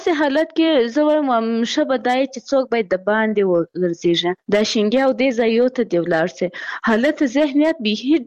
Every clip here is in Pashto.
داسې حالت کې زه وایم ښه به دا چې څوک باید د باندې وګرځېږي، دا شینګي او دې ځایو ته دې ولاړ شي، حالت ذهنیت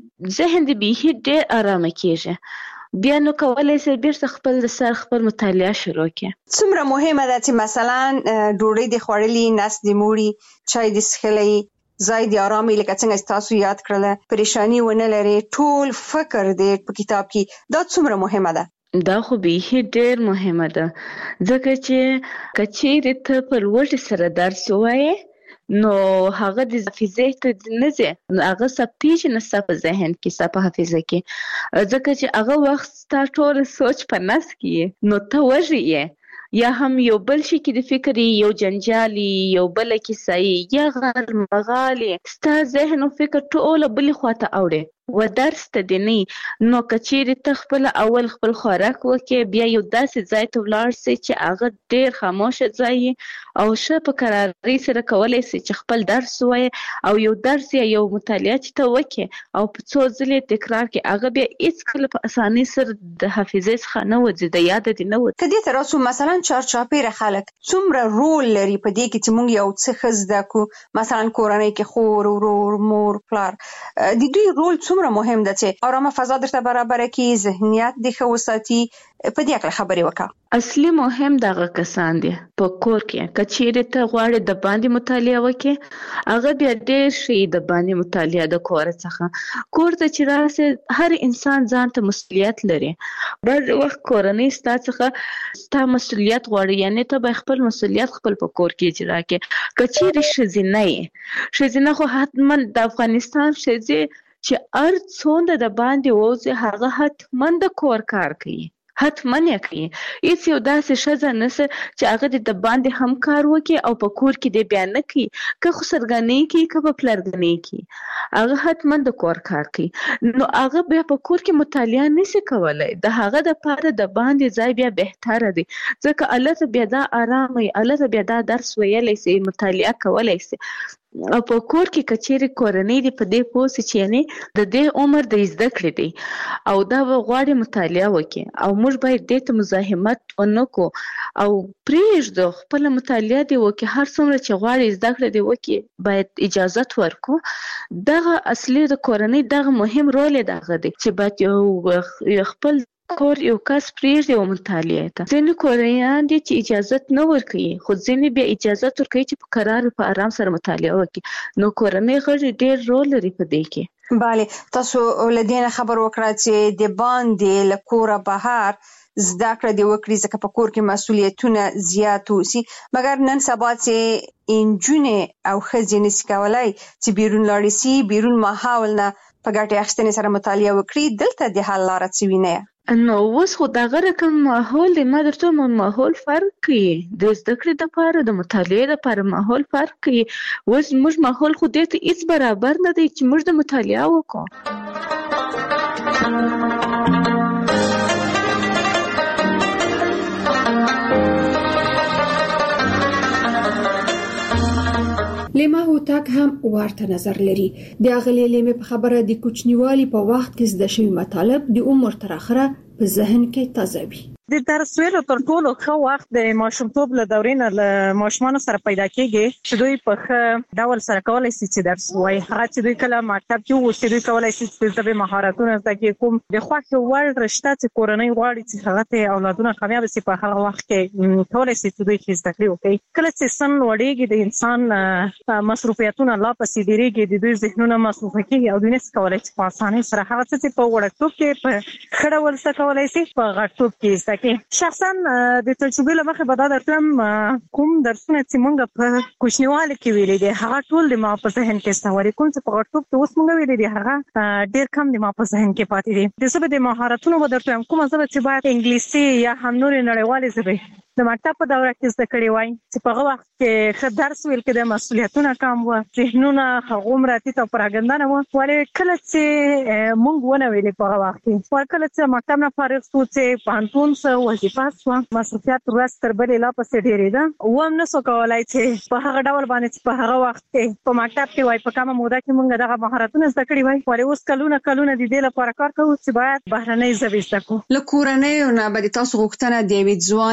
ذهن دې بیخي ډېر ارامه کېږي، بیا نو کولی شي بیرته خپل د سر خپل مطالعه شروع کړي. څومره مهمه ده چې مثلا ډوډۍ دې خوړلې، نس دې موړي، چای دې څښلی، ځای دې ارامي، لکه څنګه تاسو یاد کړله، پریشانی ونه لري، ټول فکر دې په کتاب کې، دا څومره مهمه ده؟ دا خو بیخي ډېر مهمه ده، ځکه چې که چیرې ته په لوږې سره درس ووایې نو هغه د حافظې ته نه ځي، هغه ثبتېږي نه ستا په ذهن کې، ستا په حافظه کې، ځکه چې هغه وخت ستا ټول سوچ په نس کې نو ته وږی یې، یا هم یو بل شي کې د فکر یو جنجال یو بله کیسه یا غر مغال ستا ذهن او فکر ټوله بلې خواته اوړي و درس ته دی نه، نو که چیرې ته خپل اول خپل خوراک وکړې، بیا یو داسې ځای ته ولاړ سې چې هغه ډېر خاموشه ځای او ښه په قرارۍ سره کولی سې چې خپل درس ووایې، او یو درس یا یو مطالعه چې ته وکړې او په څو ځلې تکرار کړې، هغه بیا هېڅکله په اسانۍ سره د حافظې څخه نه وځي، د یاده دې نه وځي. که دې ته راسو، مثلا چارچاپېره خلک څومره رول لري په دې کې چې موږ یو څه ښه زده کړو، مثلا کورنۍ کې خور، ورور، مور، پلار، د دوی رول څومره مهم ده چې ارامه فضا درته برابره کړي، ذهنیت دې ښه وساتي؟ په دې اړه خبرې وکړه. اصلي مهم دغه کسان دي په کور کې، که چیرې ته غواړې د باندې مطالعه وکړې، هغه بیا ډېر ښه د باندې مطالعه د کور څخه. کور ته چې راسې، هر انسان ځان ته مسؤلیت لري، بعض وخت کورنۍ ستا څخه ستا مسؤلیت غواړي، یعنې ته باید خپل مسؤلیت خپل په کور کې اجرا کړې. که چیرې ښځینه یې، ښځینه خو حتما د افغانستان ښځې چې هر څومره د باندې ووځي، هغه حتما د کور کار کوي، حتما یې کوي. هیڅ یو داسې ښځه نشته چې هغه د باندې هم کار وکړي او په کور کې دې بیا نه کوي، که خسرګنۍ کوي که په پلرګنۍ کوي، هغه حتما د کور کار کوي، نو هغه بیا په کور کې مطالعه نشي کولی. د هغه دپاره د باندې ځای بیا بهتره دی، ځکه هلته بیا دا ارامه وي، هلته بیا دا درس ویلی سي، مطالعه کولی سي. او په کور کې که چیرې کورنۍ دې په دې پوه سي چې یعنې د دې عمر د زده کړې دی او دا غواړي مطالعه وکړي، او موږ باید دې ته مزاحمت ونه کړو او پرېږدو خپله مطالعه دې وکړي، هر څومره چې غواړي زده کړه دې وکړي باید اجازت ورکړو. دغه اصلي د کورنۍ دغه مهم رول یې دغه دی چې باید یو خپل کور یو کس پرېږدي او مطالعه ته. ځینې کورنیان دي چې اجازت نه ورکوي، خو ځینې بیا اجازت ورکوي چې په قرار په آرام سره مطالعه وکړي، نو کورنۍ غړي ډېر رول لري په دې کې. بله، تاسو له دې نه خبر وکړه چې د باندې له کوره بهر زده کړه دې وکړي، ځکه په کور کې مسؤلیتونه زیات اوسي، مګر نن سبا چې نجونې او ښځې نشي کولی چې بیرون لاړې سي، بیرون ماحول نه په ګټې اخیستنې سره مطالعه وکړي، دلته د حل لاره څه وینئ؟ نو اوس خو دغه رقم ماحول دی، ما درته ماحول فرق کوي، د زده کړې دپاره د مطالعې دپاره ماحول فرق کوي. اوس موږ ماحول خو دې ته هېڅ برابر نه دی چې موږ د مطالعه وکړو. لیما هوتک هم ورته نظر لري. د اغلې لیمې په خبره د کوچنیوالي په وخت کې زده شوي مطالب د عمر تر اخره په ذهن کې تازه وي. د درس ویلو تر ټولو ښه وخت د ماشومتوب له دورې نه له ماشومانو سره پیدا کېږي چې دوی په ښه ډول سره کولی شي چې درس ووایي. هغه چې دوی کله مکتب کې وو، دوی کولی شي چې د ژبې مهارتونه زده کړي. کوم د خوښې وړ رشته چې کورنۍ غواړي چې هغه ته اولادونه کامیاب شي، په هغه وخت کې کولی شي چې دوی ښې زده کړې وکړي. کله چې سن لوړېږي، د انسان مصروفیتونه لا پسې ډېرېږي، د دوی ذهنونه مصروفه کېږي او دوی نشي کولی چې په اسانۍ سره هغه څه چې په وړکتوب کې په ښه ډول زده کولی شي په غټتوب کې زده کړي. شخصا د تجربې له مخې به دا درته کوم درسونه چې موږ په کوچنیوالي کې ویلي دي هغه ټول د ما په ذهن کې سته، کوم چې په غټتوب کې اوس موږ ویلي دي هغه ډېر کم د ما په ذهن کې پاتې دي. د ژبې د مهارتونو به درته وایم، کومه ژبه چې باید انګلیسي یا هم نورې نړیوالې ژبې د مکتب په دوره کې زده کړې وای، چې په هغه وخت کې ښه درس ویل کېده، مسؤلیتونه کم وو، ذهنونه هغومره ټیټ او پراګنده نه وو. ولې کله چې موږ ونه ویلې په هغه وخت کې، کله چې مکتب نه فارغ شو، چې پوهنتون څه وظیفه شوه، مصروفیت ورځ تر بلې لا پسې ډېرېده، وم نشو کولی چې په هغه ډول باندې چې په هغه وخت کې په مکتب کې وای په کمه موده کې موږ دغه مهارتونه زده کړي وای. ولې اوس کلونه د دې لپاره کار کوو چې باید بهرنۍ ژبې زده کړو. له کورنیو نه به د تاسو غوښتنه د یوې ځوانې په صفت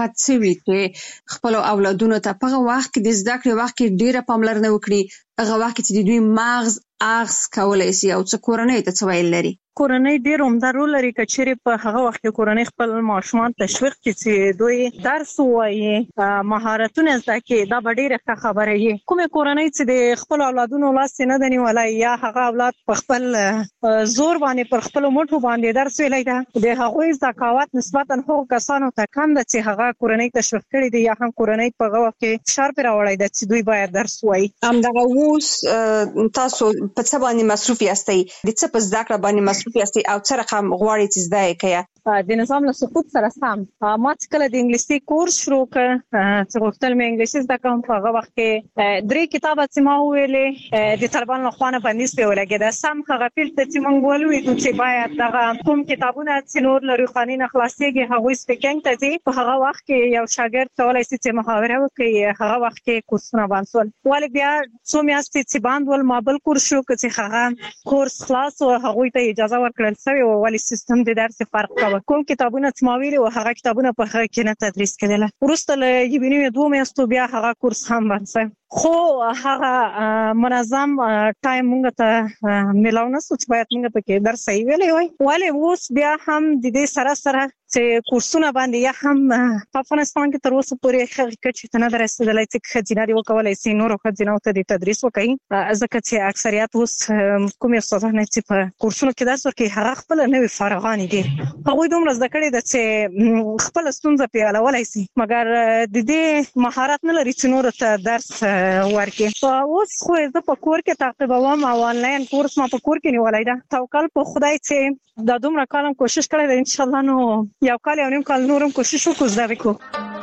صفات څه وي چې خپل اولادونو ته په هغه وخت کې د زده کړې وخت کې ډیره پاملرنه وکړي، هغه وخت کې چې د دوی مغز کولای شي او څه کورنۍ ته څه ویل لري؟ کورنۍ ډېر عمده رول لري کچېرې په هغه وخت کې کورنۍ خپل ماشومان تشویق کړي چې دوی درس ووایي، مهارتونه زده کړي، دا به ډېره ښه خبره وي. کومې کورنۍ چې د خپلو اولادونو لاس نه دی نیولی یا هغه اولاد په خپل زور باندې پر خپلو مټو باندې درس ویلی ده، د هغوی ذکاوت نسبتا هغو کسانو ته کم ده چې هغه کورنۍ تشویق کړي دي یا هم کورنۍ په هغه وخت کې فشار پرې راوړی ده چې دوی باید درس ووایي. همدغه اوس تاسو په څه باندې مصروف یاستئ؟ د څه په زده کړه باندې مصروف یاستئ او څه رقم غواړئ چې زده یې کړئ؟ د نظام له سقوط سره سم ما چې کله د انګلیسي کورس شروع کړ چې غوښتل مې انګلیسي زده کړم، په هغه وخت کې 3 کتابه چې ما وویلې د طالبانو لخوا نه بندیز پرې ولګېده. سم هغه فیلډ ته چې موږ ولوېدو چې باید دغه کوم کتابونه چې نور له روښاني نه خلاصېږي هغوی سپیکینګ ته ځي، په هغه وخت کې یو شاګرد کولی شي چې محاوره وکړي. هغه وخت کې کورسونه بند شول، ولې بیا څو میاشتې چې بند ول ما بل کورس شروع کړ چې هغه کورس خلاص و، هغوی ته اجازه ورکړل شوې وه ولې سیستم د درس فرق کوه. کوم کتابونه چې ما ویلي وو هغه کتابونه په هغه کې نه تدریس کېدله. وروسته له 1.5 میاشتو بیا هغه کورس هم بند شو، خو هغه منظم ټایم موږ ته ملاو نه شو چې باید موږ پکې درس صحیح ویلی وای. ولې اوس بیا هم د دې سره چې کورسونه باندې یا هم په افغانستان کې تر اوسه پورې حقیقت چې ته نه ده رسېدلی چې ښځینه دې وکولی شي نورو ښځینهو ته دې تدریس وکړي، ځکه چې اکثریت اوس کومې استادانې چې په کورسونو کې درس ورکوي هغه خپله نوې فارغانې دي، هغوی دومره زده کړې ده چې خپله ستونزه پرې حلولی شي، مګر د دې مهارت نه لري چې نورو ته درس ورکړي. اوس خو زه په کور کې تعقیبوم او آنلاین کورس ما په کور کې نیولی ده. توکل په خدای چې دا دومره کال هم کوشش کړی ده، انشاءالله نو 1 کال 1.5 کال نورم کوشش وکړو زده وکړو.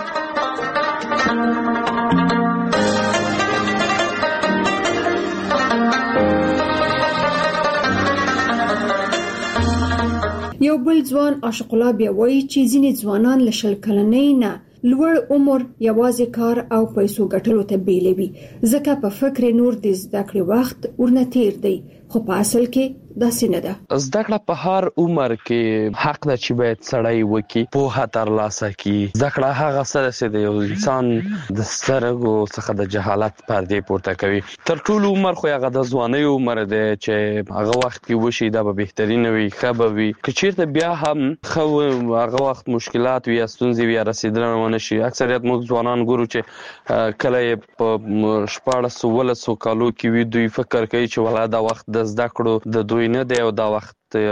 یو بل ځوان عاشق الله بیا وایي چې ځینې ځوانان له 20 کلنۍ نه لوړ عمر یوازې کار او پیسو ګټلو ته بیلوي، ځکه په فکر نور د زده کړې وخت ورنه تیر دی، خو په اصل کې داسې نه ده. زده کړه په هر عمر کې حق ده چې باید سړی وکړي، پوهه ترلاسه کړي. زده کړه هغه څه ده چې د یو انسان د سترګو څخه د جهالت پردې پورته کوي. تر ټولو عمر خو هغه د ځوانۍ عمر دی چې هغه وخت کې وشي دا به بهترینه وي، ښه به وي. که چېرته بیا هم ښه هغه وخت مشکلات وي یا ستونزې وي یا رسېدنه ونه شي، اکثریت موږ ځوانان ګورو چې کله یې په 1400 کالو کې وي دوی فکر کوي چې ولا دا وخت د زده کړو د دوی نه دی او دا وخت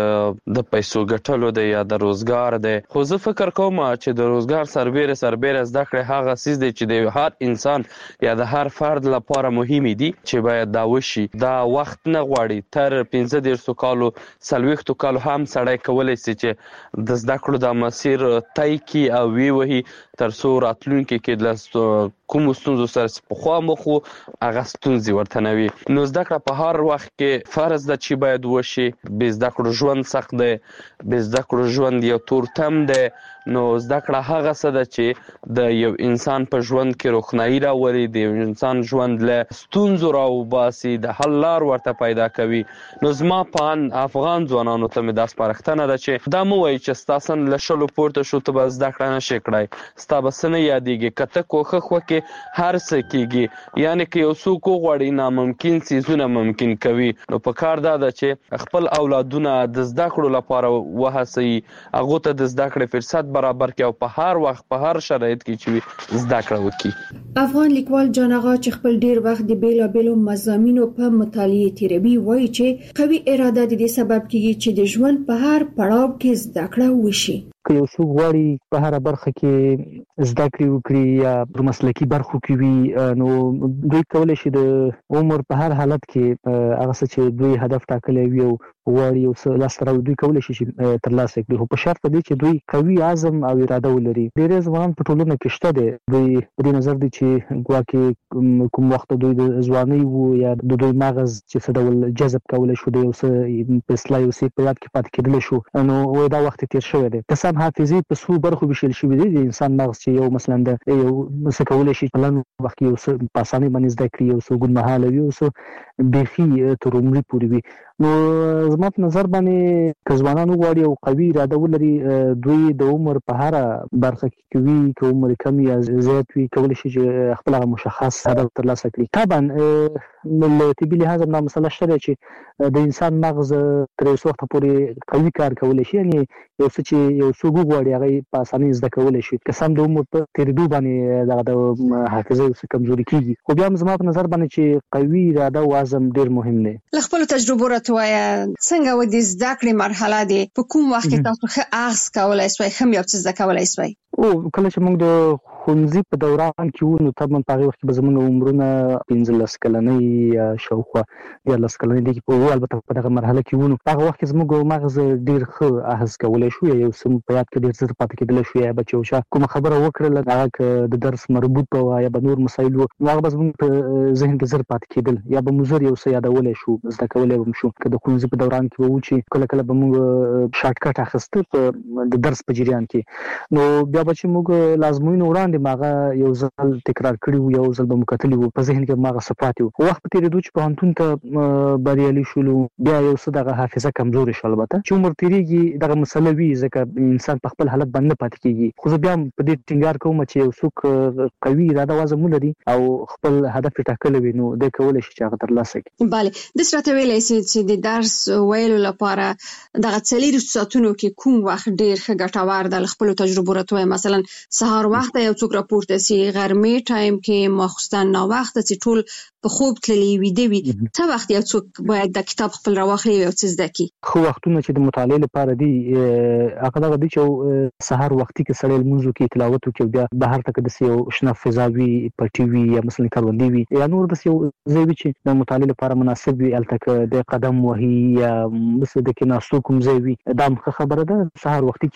د پیسو ګټلو دی یا د روزګار دی. خو زه فکر کوم چې د روزګار سربیره زده کړې هغه څیز دی چې د هر انسان یا د هر فرد لپاره مهمې دي چې باید دا وشي. دا وخت نه غواړي، تر 15 کالو 40 کالو هم سړی کولی شي چې د زده کړو د مسیر طی کړي او ووهي تر څو راتلونکي کې د کومو ستونزو سره پخوا مخ هغه ستونزې ورته نه وي. نو زده کړه په هر وخت کې فرض ده چې باید وشي. بې زده کړو ژوند سخت دی، بې زده کړو ژوند یو تورتم دی. نو زده کړه هغه څه ده چې د یو انسان په ژوند کې روښنايي راولي، د یو انسان ژوند له ستونزو راوباسي، د حل لار ورته پیدا کوي. نو زما په افغان ځوانانو ته مې دا سپارښتنه ده چې دا مه وایي چې ستا سن له 20 پورته شو ته به زده کړه نشې کړی، ستا به څه نه یادېږي. که ته کوښښ وکړې هر څه کېږي. یعنې که یو څوک وغواړي ناممکن څیزونه ممکن کوي. نو په کار دا ده چې خپل اولادونه د زده کړو لپاره وهڅوي، هغو ته د زده کړې فرصت برابر کړي او په هر وخت په هر شرایط کې چې زده کړه وکړي. افغان لیکوال جان آغا چې خپل ډیر وخت د بیلابیلو مضامینو په مطالعه تیروي وایي چې قوي اراده د دې سبب کیږي چې د ژوند په هر پړاو کې زده کړه وشي. که یو څوک غواړي په هر برخه کې زده کړې وکړي یا په مسلکي برخو کې وي، نو دوی کولی شي د عمر په هر حالت کې هغه څه چې دوی هدف ټاکلی وي او غواړي یو څه لاسته راوړي دوی کولی شي ترلاسه کړي، خو په شرط دی چې دوی قوي عزم او اراده ولري. ډېری ځوانان په ټولنه کې شته دي، دوی په دې نظر دي چې ګواکې کوم وخت دوی د ځوانۍ وو یا د دوی مغز چې څه ډول جذب کولی شو د یو څه په اصطلاح یو څه په یاد کې پاتې کېدلی شو، نو دا وخت تېر شوی دی. که حافظي په څو برخو ویشل شوی دی. د انسان مغز چې یو مثلا د یو څه کولی شي په لنډ وخت کې یو څه په اسانۍ باندې زده کړي، یو څه اوږدمهاله وي، یو څه بیخي تر عمري پورې وي. نو زما په نظر باندې ځوانان غواړي او قوي اراده ولري دوی د عمر په هر برخه کې کوي که عمر کم یا زیات وي کولای شي چې خپل مشخص هدف ترلاسه کړي. طبعا له طبي لحاظ دا مسله شته چې د انسان مغز تر څو وخت پورې قوي کار کولی شي، یعنی یو څه چې یو څوک غواړي هغه په اسانۍ زده کولی شي، که سم د عمر په تیریدو باندې دغه د حافظه څه کمزوري کیږي. خو بیا هم زما په نظر باندې چې قوي اراده او عزم ډیر مهم دی. له خپل تجربو راته وایه څنګه و د زده کړې مرحله دی په کوم وخت کې تاسو ښه اغز کولای شئ، ښه یو څه زده کولای شئ؟ او کله چې موږ د ښوونځي په دوران کې وو نو طبعا په هغه وخت کې به زموږ عمرونه 15 کلنۍ یا شاوخوا 14 کلنۍ دي په البته په دغه مرحله کې وو. نو هغه وخت کې زموږ مغز ډیر ښه احس کولای شو، یو سم په یاد کې ډیر څه پاتې کېدل شو، یا بچو شا کوم خبره وکړل هغه د درس مربوط و یا به نور مسایل وو نو هغه زموږ په ذهن کې زر پاتې کېدل یا به مزر یو څه یادولای شو، زده کولای هم شو. که د ښوونځي په دوران کې وو چې کله کله به موږ شارټ کټ اخیسته په د درس په جریان کې، نو بیا به چې موږ لازمینو وړاندې ماغه یو ځل تکرار کړی وو، یو ځل به مکتلی وو، په ذهن کې ماغه صفات وو. وخت په تیریدو چې پوهنتون ته بریالي شولو بیا یو څه دغه حافظه کمزوري شول. البته چې عمر تیریږي دغه مسله وی ځکه انسان په خپل حالت باندې پاتې کیږي. خو زه بیا په دې ټینګار کوم چې یو څوک قوي اراده وازم ولري او خپل هدف ټاکلی وي نو د کولای شي چې هغه ترلاسه کړي. bale د سره ویلای شي چې د درس ویلو لپاره دغه 4 ساعتونو کې کوم وخت ډیر ښه ګټور دی؟ خپل تجربه راته مثلا سهار وخت یو څوک راپورته سي، غرمې ټایم کې، ماخوستن نا وخت چې ټول په خوب تللی وي دی څه وخت یو څوک باید د کتاب خپل راوخلي او څه زده کی؟ خو وختونه چې د مطالعې لپاره دی هغه دغه دی چې سهار وختي کې سړی لمونځ کوي، تلاوت کوي، بیا بهر ته د یو شنه فضا وي، پټي وي یا مثلا کاروندي وي یا نور د یو ځای وي چې د مطالعې لپاره مناسب وي، الته د قدم وهي یا مثلا د کیناستو کوم ځای وي. دا خبره ده سهار وختي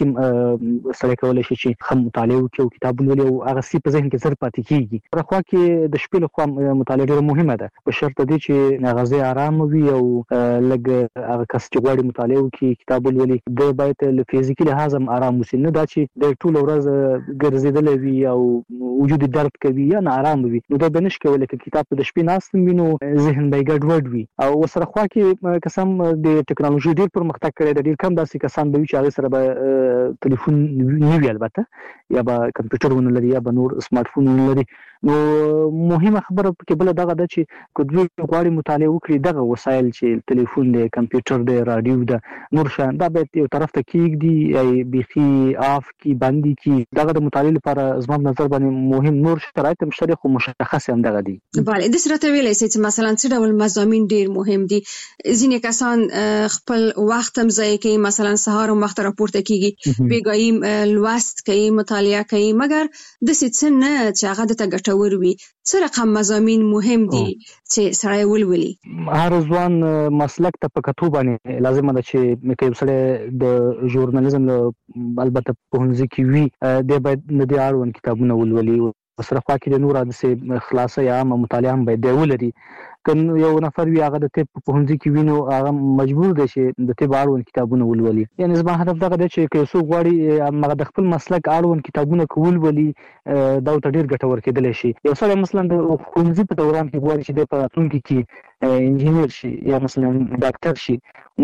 کې سړی کولای شي چې خام مطالعه وکړي او کتاب ولولي او هغه سی په ذهن کې زر پاتې کیږي. په خوا کې د شپې لخوا مطالعه ډیره مهمه ده، په شرط دی چې مغز آرام وي او لږ هغه کس چې غواړي مطالعه وکړي کتاب ولولي د باید له فزیکي لحاظ هم آرام وي، نه دا چې د ټول ورځ ګرځیدل وي او وجود درد کوي یا نه آرام وي نو دا بنش کوي لکه کتاب د شپې ناستم وي نو ذهن به ګډوډ وي. او سره خوا کې قسم د ټکنالوژي ډیر پرمختګ کړی دی، ډیر کم داسې کسان به وي چې هغه سره به ټلیفون نه وي البته یا به کمپیوټر ونه لري یا به نور سمارټ فون ونه لري. نو مهمه خبره کې بل دغه ده چې کله غواړي مطالعه وکړي دغه وسایل چې ټلیفون دی، کمپیوټر دی، رادیو ده، نور شان دا به یو طرف ته کېږدي یا بيخي آف کی باندې کی دغه د مطالعه لپاره زما نظر باندې مهم نور شرایط مشترک خو مشخص هم دغه دي. bale د سره ته ویلای چې مثلا څه ډول مضامین ډیر مهم دي؟ ځینې کسان خپل وخت هم ضایع کوي، مثلا سهار وخت راپورته کیږي، بیګایم لوست کوي، مطالعه کوي، مګر د څه نه چې هغه د ګټور وي. څه رقم مضامین مهم دي چې سړی ولولي؟ هر ځوان مسلک ته په کتو باندې لازم ده چې یو سړی د ژورنالیزم البته په هنځ کې وي د باید د اړوند کتابونه ولولي، سره خوا کې د نور د خلاصه یا مطالعه هم باید ولري. کنه یو نفر وی هغه د طب په هنځ کې وینو هغه مجبور دی چې د طب اړوند کتابونه ولولي. یعنی زما هدف دغه دی چې که څوک غواړي هغه د خپل مسلک اړوند کتابونه کول ولي دا ډیر ګټور کېدلی شي. یو سړی مثلا د ښوونځي په دوران کې غواړي چې د راتلونکي کې انجینر شي یا مثلا ډاکټر شي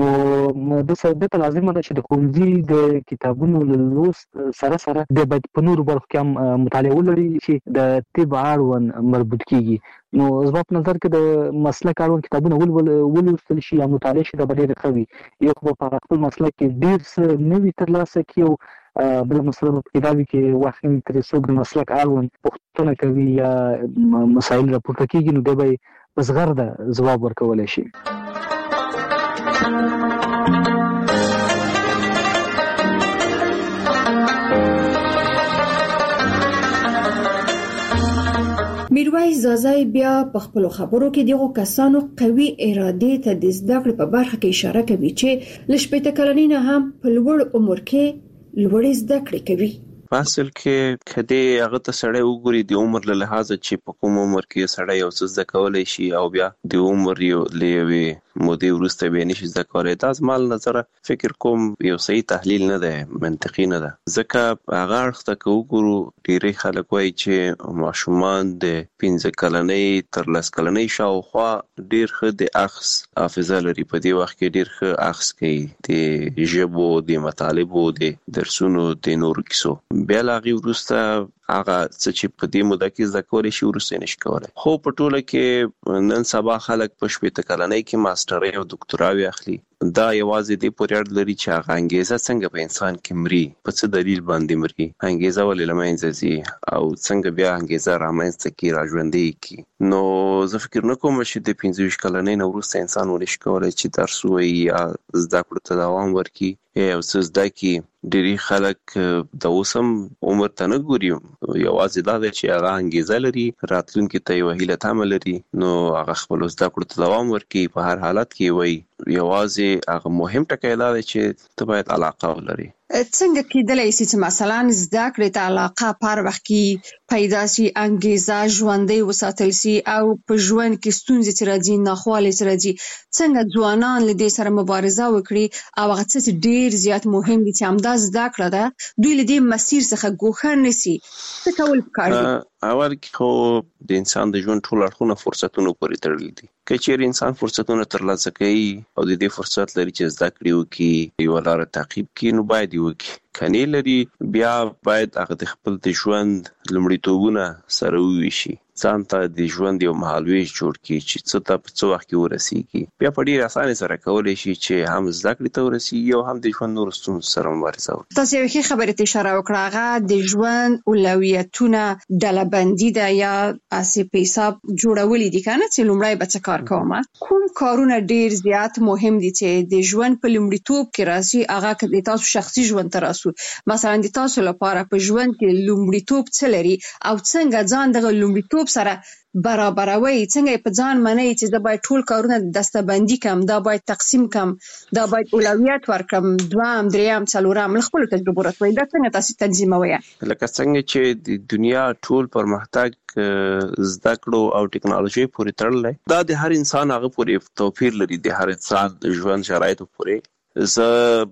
نو د څه د لازم ده چې د ښوونځي د کتابونو لوست سره سره د باید په نورو برخو کې هم مطالعه ولري چې د طب اړوند مربوط کیږي. نو زما په نظر کې د مسلک اړوند کتابونه ولوستل شي یا مطالعه شي دا ډېر ښه وي. یو خو په خپل مسلک کې ډېر څه نوي ترلاسه کړي او بل مسله په کتابي کې واخلي ترې څوک د مسلک اړوند پوښتنه کوي یا مسایل راپورته کیږي نو دی به په زغرده ځواب ورکولی شي. میرویس زازای بیا په خپل خبرو کې دغه کسانو قوي اراده ته د زده کړې په برخه کې اشاره کوي چې لشپېته کلنۍ نه هم په لوړ عمر کې لوړ زده کړې کوي. اصل کې کدی هغه ته سړی وګوري د عمر له لحاظ چې په کوم عمر کې سړی یو څه زده کولای شي او بیا د عمر یو لوي مودې وروسته به نشي زده کولای. دا زما له نظره فکر کوم یو صحیح تحلیل نه دی، منطقي نه ده. ځکه هغه اړخ ته که وګورو ډېری خلک وایي چې ماشومان د 15 کلنۍ تر 10 کلنۍ شاوخوا ډېر ښه د اخذ حافظه لري. په دې وخت کې ډېر ښه اخذ کوي د ژبو، د مطالبو، د درسونو، د نورو کیسو. بیا له هغې وروسته هغه څه چې په دې موده کې زده کولی شي وروسته نشي کولی. خو په ټوله کې نن سبا خلک په 15 کلنۍ کې ماسټرۍ او دکتراوې اخلي. دا یوازې دې پورې اړه لري چې هغه انګیزه څنګه په انسان کې مري، په څه دلیل باندې مري، انګیزه ولې له منځه ځي او څنګه بیا انګیزه رامنځته کړي، راژوندۍ کړي. نو زه فکر نه کوم چې د 15 کلنۍ نه وروسته انسان ونشي کولی چې درس ووایي یا زده کړو ته دوام ورکړي یا څه زده کړي. ډېری خلک د اوس هم عمر ته نه ګوري، یوازې دا دی چې هغه انګیزه لري، راتلونکي ته یوه هیله تمه لري، نو هغه خپلو زده کړو ته دوام ورکړي. په هر حالت کې وایي یوازې هغه مهم ټکی دا دی چې ته باید علاقه ولري. څنګه کېدلی شي چې مثلا زده کړې ته علاقه په هر وخت کې پیدا شي، انګیزه ژوندۍ وساتل شي او په ژوند کې ستونزې چې راځي، ناخوالې چې راځي، څنګه ځوانان له دې سره مبارزه وکړي او هغه څه چې ډېر زیات مهم دي چې همدا زده کړه ده دوی له دې مسیر څخه ګوښه نه شي، څه کول پکار دي؟ اول کې خو د انسان د ژوند ټول اړخونه فرصتونو پورې تړلي دي. که چیرې انسان فرصتونه ترلاسه کوي او د دې فرصت لري چې زده کړې وکړي، یوه لاره تعقیب کړي، نو باید یې وکړي. که نه لري بیا باید هغه د خپل د ژوند لومړیتوبونه سره وویشي، ځان ته د ژوند یو مهالویش جوړ کړي چې څه ته په څه وخت کې ورسیږي. بیا په ډېرې اسانۍ سره کولی شي چې هم زده کړې ته ورسیږي او هم د ژوند نورو ستونزو سره مبارزه وکړي. تاسو یوې ښې خبرې ته اشاره وکړه، هغه د ژوند اولویتونه ډله‌بندي ده یا هسې په حساب جوړولي دي، که نه، چې لومړی به څه کار کومه. کوم کارونه ډېر زیات مهم دي چې د ژوند په لومړیتوب کې راشي؟ هغه که د تاسو شخصي ژوند ته راسو، مثلا د تاسو لپاره په ژوند کې لومړیتوب څه لري او څنګه ځان دغه لومړیتوب سره برابروي، څنګه یې په ځان منئ چې زه باید ټول کارونه دسته‌بندي کړم، دا باید تقسیم کړم، دا باید اولویت ورکړم، دویم، دریم، څلورم، له خپلو تجربو راته وایئ، دا څنګه تاسو تنظیموئ؟ لکه څنګه چې د دنیا ټول پرمختګ زده کړو او ټکنالوژي پورې تړلی، دا د هر انسان هغه پورې توپیر لري، د هر انسان د ژوند شرایطو پورې. زه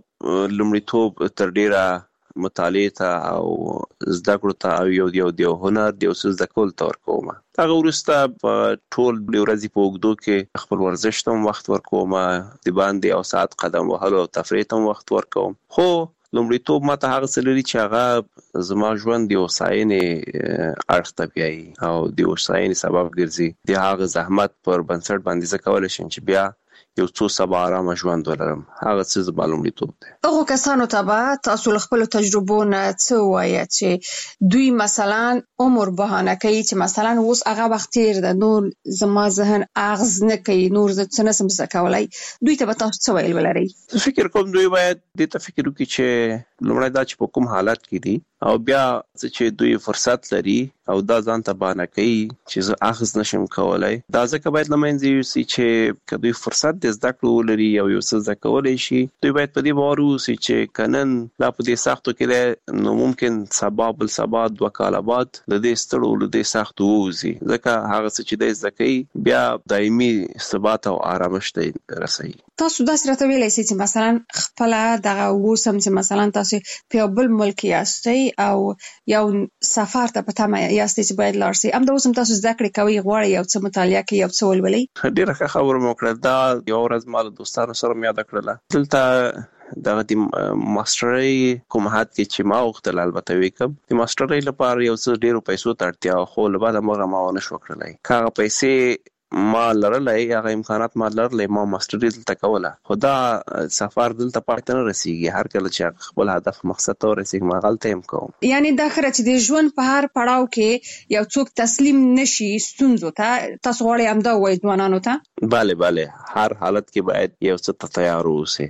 لومړیتوب تر ډیره مطالعې ته او زده کړو ته او یو هنر د یو څه زده کولو ته ورکوم. هغه وروسته په ټول ورځې په اوږدو کې خپل ورزش ته هم وخت ورکوم، د باندې یو ساعت قدم وهلو او تفریح ته هم وخت ورکوم. خو لومړیتوب ماته هغه څه لري چې هغه زما ژوند د هوساینې اړخ ته بیایي او د هوساینې سبب ګرځي. د هغه زحمت پر بنسټ باندې زه کولی شم چې بیا یو څو سبا آرامه ژوند ولرم. هغه څه زما لومړیتوب دی. هغو کسانو ته به تاسو له خپلو تجربو نه څه ووایئ چې دوی مثلا عمر بهانه کوي چې مثلا اوس هغه وخت تېر ده، نور زما ذهن اغز نه کوي، نور زه څه نشم زده کولی، دوی ته به تاسو څه ویل ولرئ؟ فکر کوم دوی باید دې ته فکر وکړي چې لومړی دا چې په کوم حالت کې دي او بیا چې دوی فرصت لري او دا ځان ته بهانه کوي چې زه اخذ نشم کولی، دا ځکه باید له منځه یوسي چې که دوی فرصت د زده کړو ولري او یو څه زده کولی شي، دوی باید په دې باور واوسي چې که نن دا په دې سختو کې دی، نو ممکن سبا بل سبا 2 کاله بعد له دې ستړو له دې سختو ووځي، ځکه هغه څه چې دی زده کوي بیا دایمي ثبات او آرامش ته رسوي. تاسو داسې راته ویلی سئ چې مثلا خپله دغه اوس هم چې مثلا تاسو په یو بل ملک یاستئ او یو سفر ته په تمه یاستئ چې باید لاړ شئ، همدا اوس هم تاسو زده کړې کوئ، غواړئ یو څه مطالعه کړئ، یو څه ولولئ. ډېره ښه خبره مو وکړه. دا یوه ورځ ما له دوستانو سره مې یاده کړله. دلته دغه د ماسټرۍ کوم حد کې چې ما غوښتل، البته وکړم، د ماسټرۍ لپاره یو څه ډېرو پیسو ته اړتیا، خو له بعده هغه ما ونه شو کړلی. که هغه پیسې ما لرلی، هغه امکانات ما لرلی، ما ماسټري دلته کوله، خو دا سفر دلته پای ته نه رسیږي. هر کله چې خپل هدف مقصد ته ورسیږم هغلته یې هم کوم. یعنې دا ښه چې د ژوند په هر پړاو کې یو څوک تسلیم نشي ستونزو ته. تاسو غواړئ همدا ووایئ ځوانانو ته؟ بله، هر حالت کې باید یو څه ته تیار واوسئ.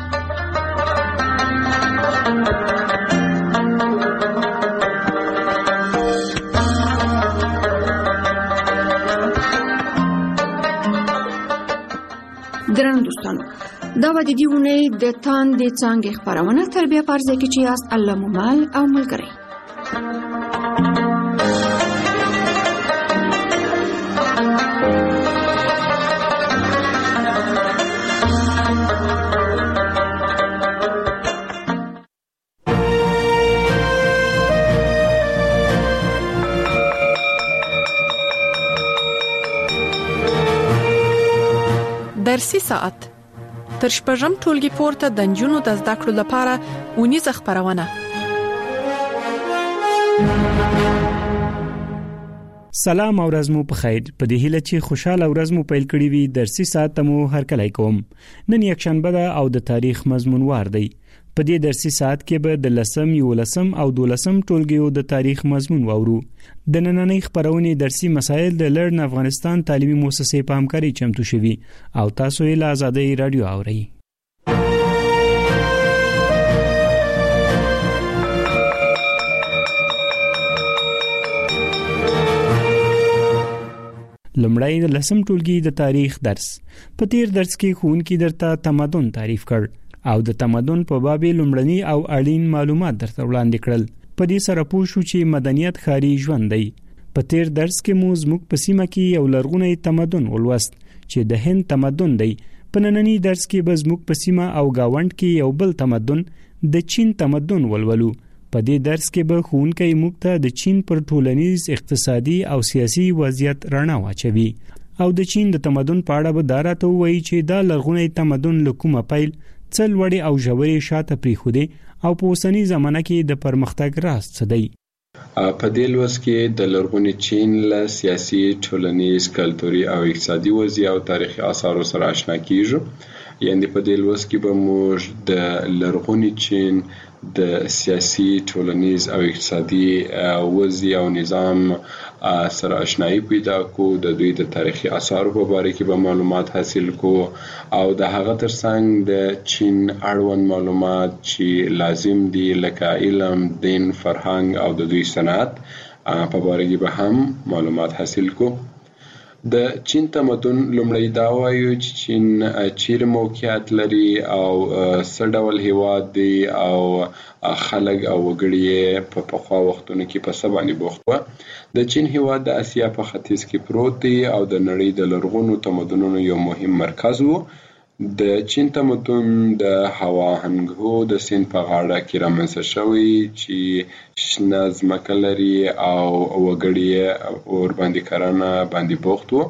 درنو دوستانو، دا به د دې اونۍ د تاندې څانګې خپرونه تر بیا په هر ځای کې چې یاست الله مو مل او ملګری. درسي ساعت تر شپږم ټولګي پورته د نجونو د زده کړو لپاره ونیزه خبرونه. سلام او ورځ مو په خیر. په دې هیله چې خوشاله ورځ مو پیل کړی وي. درسي ساعت مو هرکلی کوم. نن یک شنبه ده او د تاریخ مضمون وار دی. په دې درسي ساعت کې به د 10م، 11م او 12م ټولګیو د تاریخ مضمون واورو. د نننۍ خبرونې درسي مسایل د لرن افغانستان تعلیمي مؤسسې په همکاري چمتو شوي او تاسو یې له آزادۍ رادیو اورئ. لمړی د 10م ټولګي د تاریخ درس. په تیر درس کې ښوونکي درته تمدن تعریف کړ او د تمدن په باب لومړني او اړین معلومات درته وړاندې کړل. په دې سره پوه شو چې مدنیت ښاري ژوند دی. په تیر درس کې مو زموږ په سیمه کې یو لرغونی تمدن ولوست چې د هند تمدن دی. په نننی درس کې به زموږ په سیمه او گاوند کې یو بل تمدن د چین تمدن ولولو. په دې درس کې به ښوونکی موږ ته د چین پر ټولنیز، اقتصادي او سیاسي وضعیت رڼا واچوي او د چین د تمدن په اړه به دا راته ووایي چې دا لرغونی تمدن له کومه پیل څه لوړې او ژورې شاته پرېښودې او په اوسنۍ زمانه کې د پرمختګ راز څه دی. په دې لوست کې د لرغوني چین له سیاسي، ټولنیز، کلتوري او اقتصادي وضعیت او تاریخي آثارو سره آشنا کیږو. یعنې په دې لوست کې به موږ د لرغوني چین د سیاسي، ټولنیز او اقتصادي وضعیت او نظام سره آشنایی پیدا کو. د دوی د تاریخي آثارو په اړه کې به معلومات حاصل کو او د هغه ترڅنګ د چین اړوند معلومات چې لازم دي لکه علم، دین، فرهنګ او د دوی صنعت په اړه کې به هم معلومات حاصل کو. د چین تمدن لومړی دا وایو چې چین چیرې موقعیت لري او څه ډول هیواد دی او خلک او وګړي په پخوا وختونو کې په څه باندې بوخت وو. د چین هیواد د اسیا په ختیځ کې پروت دی او د نړۍ د لرغونو تمدنونو یو مهم مرکز وو. د چین تمدن د هوا هنګهو د سیند په غاړه کې رامنځته شوی چې شنه ځمکه لري او وګړي ورباندې کرنه باندې بوخت وو.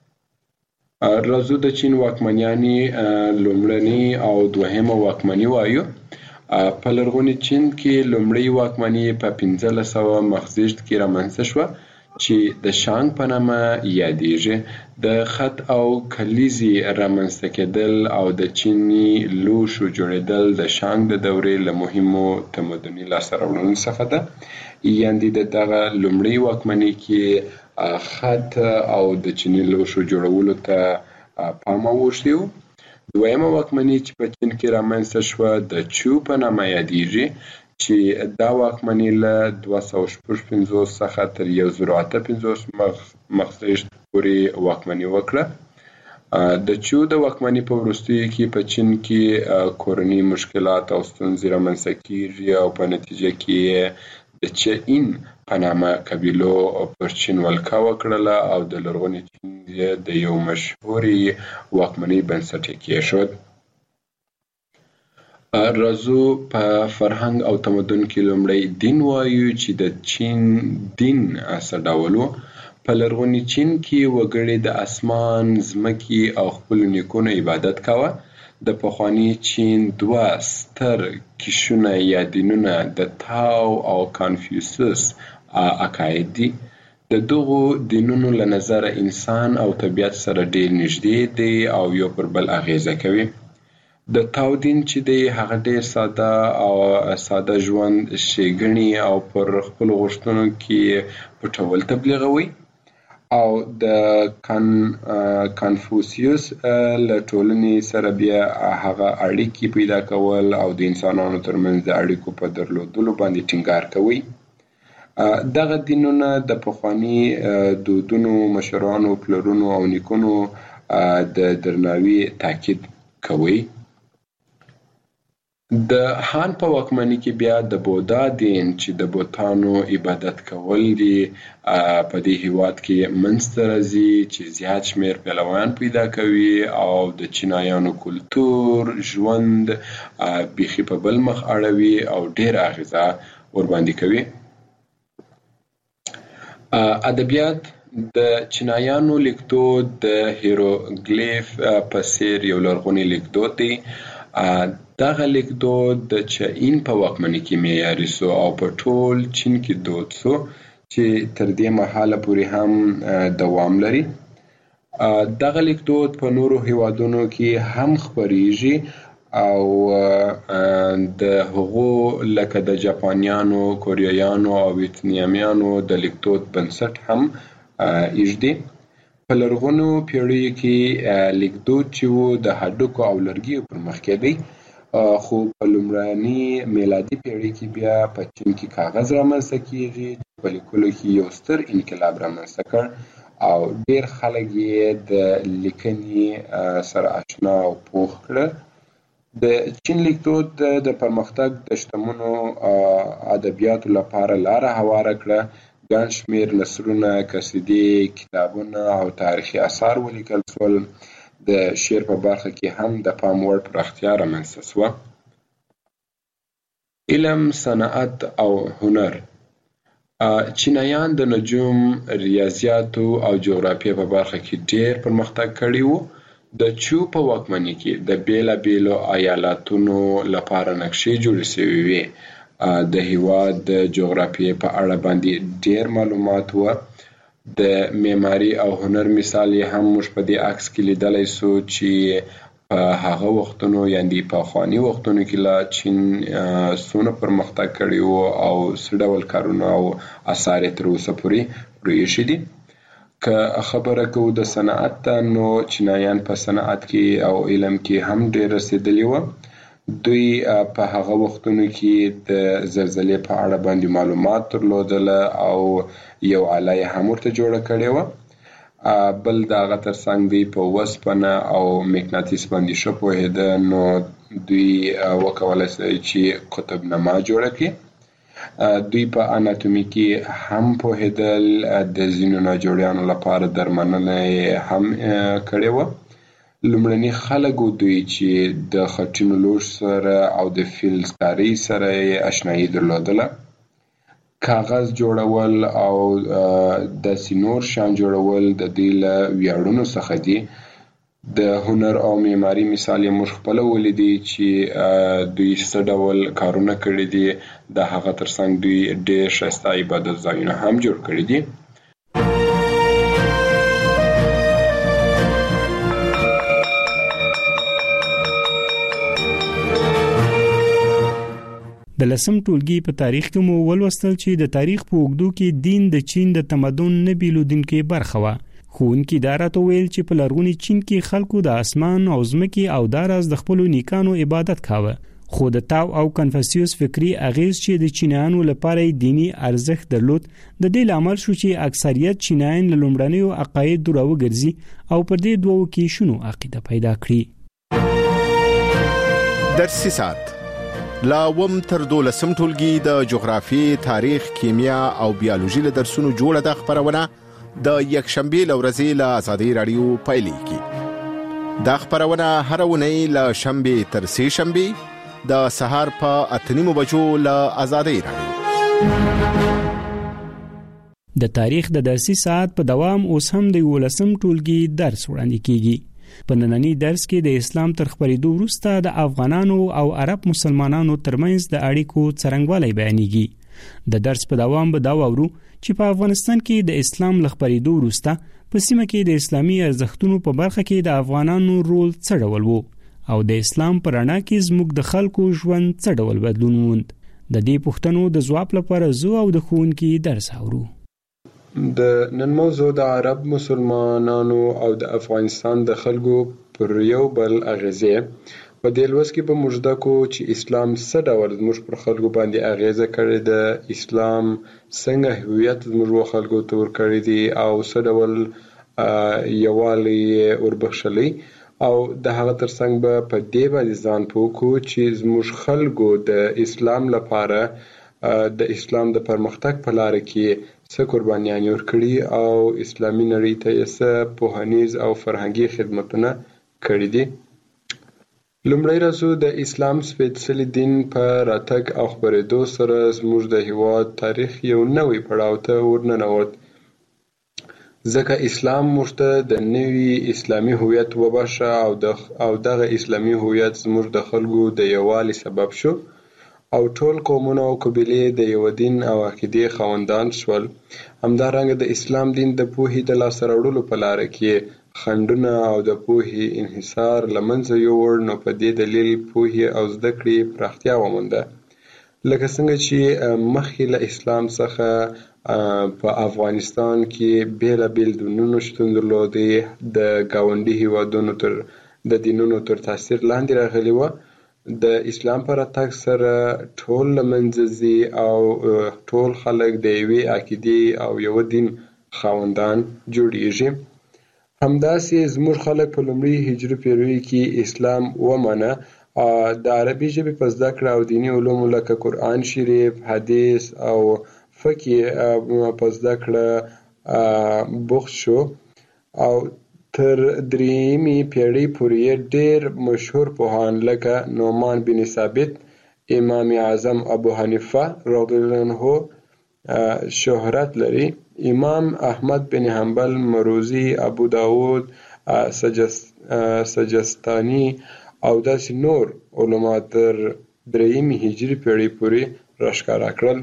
راځو د چین واکمنیانې لومړنۍ او دوهمه واکمني وایو. په لرغوني چین کې لومړی واکمني په 1500 مخزیږد کې رامنځته شوه چې د شانګ په نامه یادېږي. د خط او کلیزې رامنځته کېدل او د چیني لوښو جوړېدل د شانګ د دورې له مهمو تمدني لاسته راوړنو څخه ده. یعنې د دغه لومړۍ واکمنۍ کې خط او د چیني لوښو جوړولو ته پام اوښتی و. دویمه واکمنۍ چې په چین کې رامنځته شوه د چو په نامه یادېږي چې دا واکمني له 255 څخه تر 1058 مخزیږد پورې واکمني وکړه. د چو د واکمني په وروستیو کې په چین کې کورني مشکلات او ستونزې رامنځته کیږي او په نتیجه کې د چین په نامه قبیلو پر چین ولکه وکړله او د لرغوني چین د یو مشهوري واکمنۍ بنسټ یې کېښود. راځو په فرهنګ او تمدن کې لومړی دین وایو چې د چین دین څه ډول و. په لرغوني چین کې وګړي د اسمان، ځمکې او خپلو نیکونو عبادت کاوه. د پخواني چین دوه ستر کشونه یا دینونه د تاو او کانفیوسس عقاید دي. د دغو دینونو له نظره انسان او طبیعت سره ډیر نږدې دی او یو پر بل اغیزه کوي. د تاو دین چې دی هغه ډیر ساده ژوند ښېګڼې او پر خپلو غوښتنو کې پټول تبلیغوي او د کانفوسیوس له ټولنې سره بیا هغه اړیکې پیدا کول او د انسانانو ترمنځ د اړیکو په درلودلو باندې ټینګار کوي. دغه دینونه د پخواني دودونو، مشرانو، پلرونو او نیکونو د درناوي تاکید کوي. د هان په واکمنۍ کې بیا د بودا دین چې د بوتانو عبادت کول دي په دې هیواد کې منځته راځي چې زیات شمیر پیروان پیدا کوي او د چینایانو کلتور، ژوند بیخي په بل مخ اړوي او ډیر اغیزه ورباندې کوي. ادبیات د چینایانو لیکدود د هیروګلیف په څیر یو لرغونی لیکدود دی. دغه لیکدود د چین په واکمنۍ کې معیاري سو او په ټول چین کې دود سو چې تر دې مهاله پورې هم دوام لري. دغه لیکدود په نورو هیوادونو کې هم خپریږي او د هغو لکه د جاپانیانو، کوریایانو او ویتنامیانو د لیکدود بنسټ هم ایږدي. په لرغونو پیړیو کې لیکدود چې و د هډوکو او لرګیو پر مخ کېدی، خو په لومړني میلادي پیړۍ کې بیا په چین کې کاغذ رامنځته کیږي چې په لیکلو کې یو ستر انقلاب رامنځته کړ او ډیر خلک یې د لیکنې سره آشنا او پوه کړل. د چین لیکدود د پرمختګ د شتمنو ادبیاتو لپاره لاره هواره کړه. ګڼ شمېر نثرونه، قصیدې، کتابونه او تاریخي اثار ولیکل شول. د شعر په برخه کې هم د پام وړ پراختیا رامنځته شوه. علم، صنعت او هنر. چینایان د نجوم، ریاضیاتو او جغرافیې په برخه کې ډېر پرمختګ کړی و. د چو په واکمنۍ کې د بیلابیلو ایالاتونو لپاره نقشې جوړې شوې وې. د هیواد د جغرافیې په اړه باندې ډېر معلومات و. د معماري او هنر مثال یې هم موږ په دې عکس کې لیدلی سو چې په هغه وختونو یعنې په پخواني وختونو کې لا چین څومره پرمختګ کړی و او څه ډول کارونه او اثار یې تر اوسه پورې پرېښي دي. که خبره کوو د صنعت ته، نو چینایان په صنعت کې او علم کې هم ډېر رسېدلي و. دوی په هغه وختونو کې د زلزلې په اړه باندې معلومات درلودله او یو آله یې هم ورته جوړه کړې وه. بل د هغه ترڅنګ دوی په وسپنه او مقناطیس باندې ښه پوهېده، نو دوی وکولی شي چې قطبنما جوړه کړي. دوی په اناتومي کې هم پوهېدل، د ځینو ناجوړیانو لپاره درملنه یې هم کړې وه. لومړني خلک دوی چې د خټینو لوښو سره او د فلزکارۍ سره یې آشنایي درلودله. کاغذ جوړول او داسې نور شیان جوړول د دوی له ویاړونو څخه دي. د هنر او معماري مثال یې موږ خپله ولیدی چې دوی څه ډول کارونه کړي دي. د هغه ترڅنګ دوی ډېر ښایسته عبادت ځایونه هم جوړ کړي دي. د لسم ټولګي په تاریخ کې مو ولوستل چې د تاریخ په اوږدو کې دین د چین د تمدن نه بیلودونکې برخه وه. ښوونکي دا راته ویل چې په لرغوني چین کې خلکو د اسمان او ځمکې او داراز د خپلو نیکانو عبادت کاوه. خو د تاو او کنفوسیوس فکری اغیز چې د چینایانو لپاره دینی ارزښت درلود، د دې لامل شو چې اکثریت چینایان له لومړنیو عقایدو راوګرځي او پر دې دوو کې شنو عقیده پیدا کړي. درسي ساعت لا وم تر 12 ټولګي د جغرافیې، تاریخ، کیمیا او بیولوژي له درسونو جوړه د خبرونه د یکشنبه لورځي له آزادۍ رادیو پایلیږي. دا خبرونه هر ونی له شنبه تر سه شنبه د سهار په 8:30 بجو له آزادۍ رادیو. د تاریخ د درسي ساعت په دوام اوس هم د 12 ټولګي درس وړاندې کیږي. په نننی درس کې د اسلام تر خپرېدو وروسته د افغانانو او عرب مسلمانانو ترمنځ د اړیکو څرنګوالی بیانېږي. د درس په دوام به دا واورو چې په افغانستان کې د اسلام له خپرېدو وروسته په سیمه کې د اسلامي ارزښتونو په برخه کې د افغانانو رول څه ډول و او د اسلام په رڼا کې زموږ د خلکو ژوند څه ډول بدلون وموند. د دې پوښتنو د ځواب لپاره زه او د ښوونکي درس اورو. د نن موضوع د عرب مسلمانانو او د افغانستان د خلکو پر یو بل اغیزې. په دې لوست کې به موږ زده کوو چې اسلام څه ډول زموږ پر خلکو باندې اغیزه کړې ده، اسلام څنګه هویت زموږ خلکو ته ورکړی دی او څه ډول یووالی وربخښلی، او د هغه ترڅنګ به په دې باندې ځان پوه کړو چې زموږ خلکو د اسلام لپاره د اسلام د پرمختګ په لاره کې څه قربانیانې ورکړي او اسلامي نړۍ ته یې څه پوهنیز او فرهنګي خدمتونه کړي دي. لومړی راځو د اسلام سپېڅلي دین په راتګ او خپرېدو سره زموږ د هیواد تاریخ یو نوی پړاو ته ورننوت. ځکه اسلام موږ ته د نوي اسلامي هویت وبښه او دغه اسلامي هویت زموږ د خلکو د یووالي سبب شو او ټول قومونه او قبیلې د یو دین او عقیدې خاوندان شول. همدارنګه د اسلام دین د پوهې د لاسته راوړلو په لاره کې خنډونه او د پوهې انحصار له منځه یووړ، نو په دې دلیل پوهې او زده کړې پراختیا ومونده. لکه څنګه چې مخکې له اسلام څخه په افغانستان کې بیلابیل دینونه شتون درلودې، د ګاونډي هیوادونو د دینونو تر تاثیر لاندې راغلي وه. د اسلام په راتګ سره ټول له منځه ځي او ټول خلک د یوې عقیدې او یو دین خاوندان جوړیږي. همداسې زموږ خلک په لومړي هجري پیړیو کې اسلام ومنه. د عربي ژبې په زده کړه او دیني علومو لکه قرآن شریف، حدیث او فقه په زده کړه بوخت شو او تر درېیمې پیړۍ پورې ډېر مشهور پوهان لکه نعمان بن ثابت، امام اعظم ابو حنیفه رضی الله عنه شهرت لري. امام احمد بن حنبل، مروزی، ابو داود سجستانی او داسې نور علما تر درېیمې هجري پیړۍ پورې راښکاره کړل.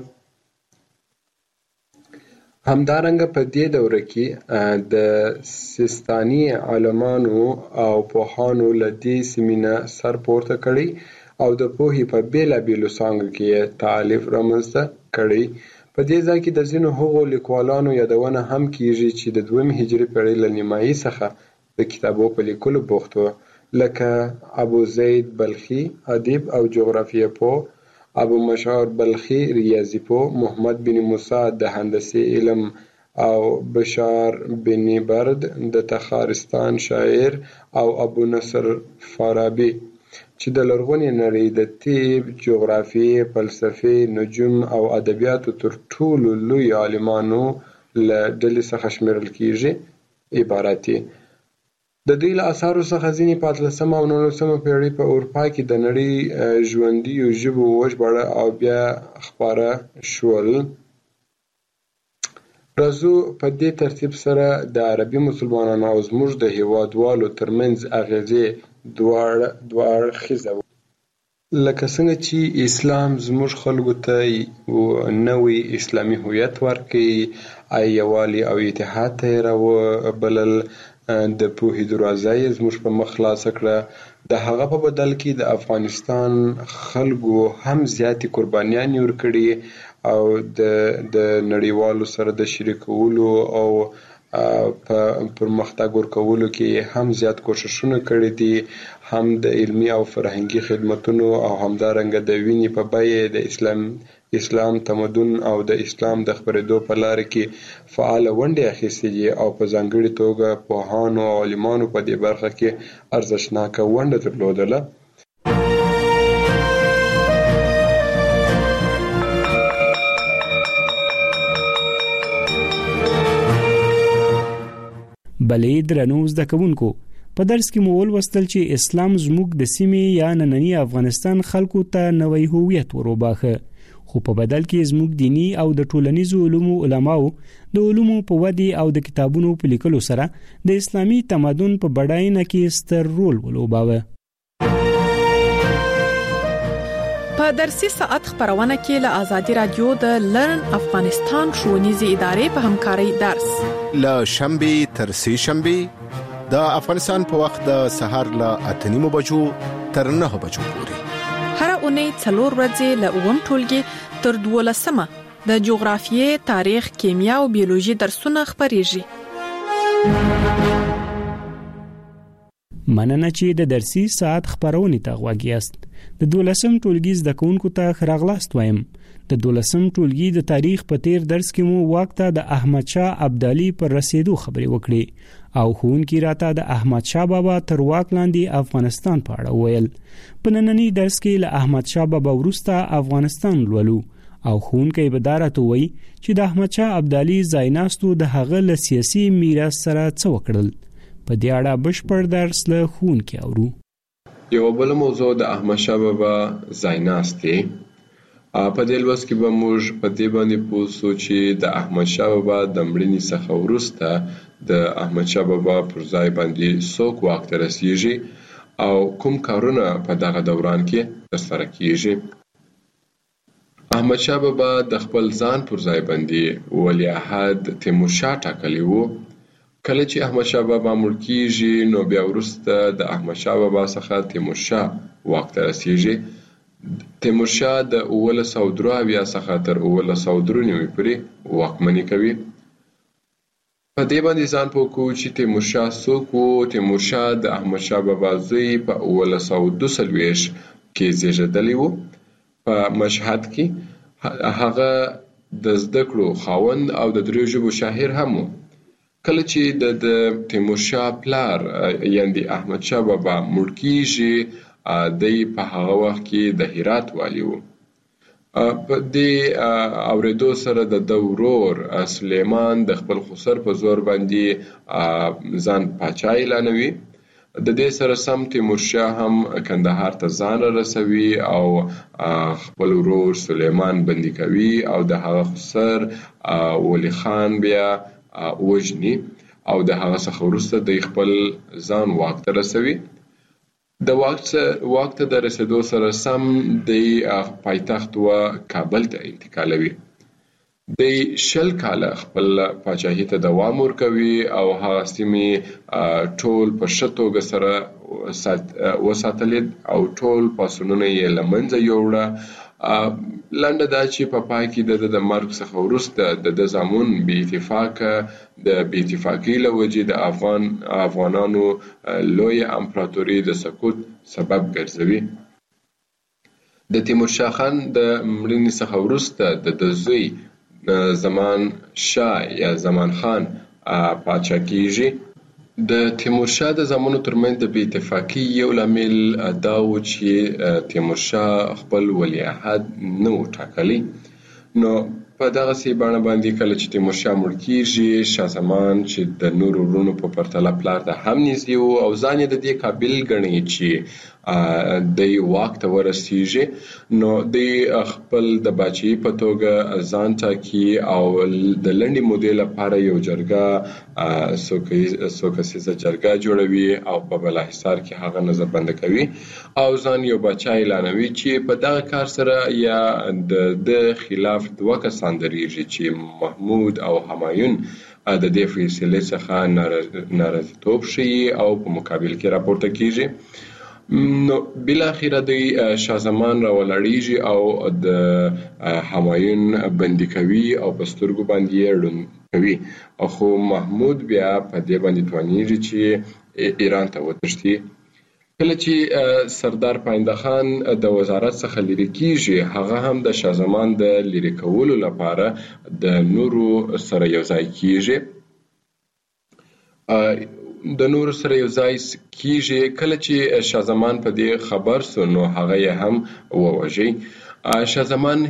همدارنګه په دې دوره کې د سیستاني عالمانو او پوهانو له دې سیمې نه سر پورته کړی او د پوهې په بیلابیلو څانګو کې تالیف رامنځته کړی. په دې ځای کې د ځینو هغو لیکوالانو یادونه هم کیږي چې د دویم هجري پیړۍ له نیمایي څخه د کتابو په لیکلو بوخت و، لکه ابو زید بلخي ادیب او جغرافیه پوه، ابو مشعر بلخي ریاضي پوه، محمد بن موسی د هندسې علم او بشار بن برد د تخارستان شاعر او ابو نصر فارابي چې د لرغونې نړۍ د طب، جغرافیې، فلسفې، نجوم او ادبیاتو تر ټولو لوی عالمانو له ډلې څخه شمیرل کیږي عبارت دي. د دوی له اثارو څخه ځینې په 18مه او 19مه پیړۍ په اروپا کې د نړۍ ژوندیو ژبو وژباړه او بیا خپاره شول. راځو په دې ترتیب سره د عربي مسلمانانو او زموږ د هیوادوالو ترمنځ اغیزې دوه اړخیزه وه. لکه څنګه چې اسلام زموږ خلکو ته نوی اسلامي هویت ورکړي، یووالی او اتحاد ته یې راوبلل، د پوهې دروازه یې زموږ په مخ خلاصه کړه. د هغه په بدل کې د افغانستان خلکو هم زیاتې قربانیانې ورکړي او د نړیوالو سره د شریکولو او په پرمختګ ورکولو کې هم زیات کوششونه کړي دي، هم د علمي او فرهنګي خدمتونو او همدارنګه د وینې په بیه د اسلام تمدن او د اسلام د خپرېدو په لاره کې فعاله ونډې اخیستې دي او په ځانګړې توګه پوهانو او عالمانو په دې برخه کې ارزښتناکه ونډه درلودله. بلې درنو زده کوونکو، په درس کې مو ولوستل چې اسلام زموږ د سیمې یا نننی افغانستان خلکو ته نوی هویت وروباخه، خو په بدل کې زموږ دینی او د ټولنیزو علومو علماو د علومو په ودې او د کتابونو په لیکلو سره د اسلامي تمدن په بډاینه کې ستر رول ولوباوه. په درسي ساعت خبرونه کې له آزادي رادیو د لرن افغانستان ښوونیزې ادارې په همکارۍ درس له شنبه تر سه شنبه د افغانستان په وخت د سهار له 8:30 بجو تر 9 بجو پورې هر اونۍ 4 ورځې له اوم ټولګي تر 12مه د جغرافیې، تاریخ، کیمیا او بیولوژي درسونه خبريږي. مننه چې د درسي ساعت خبرونه ته غوږیاست. د 12م ټولګي زده کوونکو ته خراغلاست وایم. د 12م ټولګي د تاریخ په تیر درس کې مو وخت د احمد شاه ابدالي پر رسیدو خبرې وکړې او ښوونکي راته د احمد شاه بابا تر واک لاندې افغانستان په اړه ویل. په نننی درس کې له احمد شاه بابا وروسته افغانستان لولو او ښوونکي به دارته وایي چې د احمد شاه ابدالي ځایناستو د هغه له سیاسي میراث سره څه وکړل. په دې اړه بشپړ درس له ښوونکي اورو. یو بل موضوع د احمد شاه بابا ځایناست دی. په دې لوست کې به موږ په دې باندې پوه شو چې د احمد شاه بابا د مړینې څخه وروسته د احمد شاه بابا پر ځای باندې څوک واک ته رسیږي او کوم کارونه په دغه دوران کې ترسره کیږي. احمد شاه بابا د خپل ځان پر ځای باندې ولیعهد تیمورشاه ټاکلی و. کله چې احمد شاه بابا مړ کیږي نو بیا وروسته د احمد شاه بابا څخه تیمورشاه واک ته رسیږي. تیمورشاه د 1903 څخه تر 1993 پورې واکمني کوي. په دې باندې ځان پوه کوو چې تیمورشاه څوک و. تیمورشاه د احمد شاه بابا زوی په 1942 کې زیږیدلی و. په مشهد کې هغه د زده کړو خاوند او د دریو ژبو شاعر هم و. کله چې د تیمورشاه پلار یعنی احمد شاه بابا مړ کیږي دی په هغه وخت کې د هرات والی و. په دې اوریدو سره د ورور سلیمان د خپل خسر په زور باندې ځان پاچا اعلانوي. د دې سره سم تیمورشاه هم کندهار ته ځان رسوي او خپل ورور سلیمان بندي کوي او د هغه خسر ولی خان بیا وژني او د هغه څخه وروسته د خپل ځان واک ته رسوي. د واک ته د رسیدو سره سم د پایتخت و کابل ته انتقالوي. د 20 کاله خپل پاچاهي ته دوام ورکوي او هغه سیمې ټول په ښه توګه سره وساتلې او ټول پاڅونونه یې له منځه یوړه. لنډه دا چې په پای کې د مرګ څخه وروسته د زامن بې اتفاقۍ له وجې د افغانانو لویه امپراتوري د سقوط سبب ګرځوي. د تیمورشاه خان د مړینې څخه وروسته د زوی زمان شاه یا زمان خان پاچا کیږي. د تیمورشاه د زامنو ترمنځ د بې اتفاقۍ یو لامل دا و چې تیمورشاه خپل ولیعهد نه و ټاکلی. نو په دغسې بڼه باندې کله چې تیمورشاه مړ کیږي شاه زمان چې د نورو وروڼو په پرتله پلار ته هم نږدې و او ځان یې د دې قابل ګڼي چې دی واک ته ورسیږي نو دی خپل د باچاهي په توګه ځان ټاکي او د لنډې مودې لپاره یو جرګه څو کسیزه جرګه جوړوي او په بالاحصار کې هغه نظربنده کوي او ځان یو باچا اعلانوي چې په دغه کار سره یا د خلاف دوه کسان درېږي چې محمود او همایون د دې فیصلې څخه ناراضیتوب ښیي او په مقابل کې راپورته کیږي. نو بالاخره د شاه زمان راولاړیږي او د همایون بندي کوي او په سترګو باندې یې ړوند کوي. خو محمود بیا په دې باندې توانیږي چې ایران ته وتښتي. کله چې سردار پاینده خان د وزارت څخه لرې کیږي هغه هم د شاه زمان د لرې کولو لپاره د نورو سره یو ځای کیږي. کله چې شاه زمان په دې خبر سو نو هغه یې هم ووژي. شاه زمان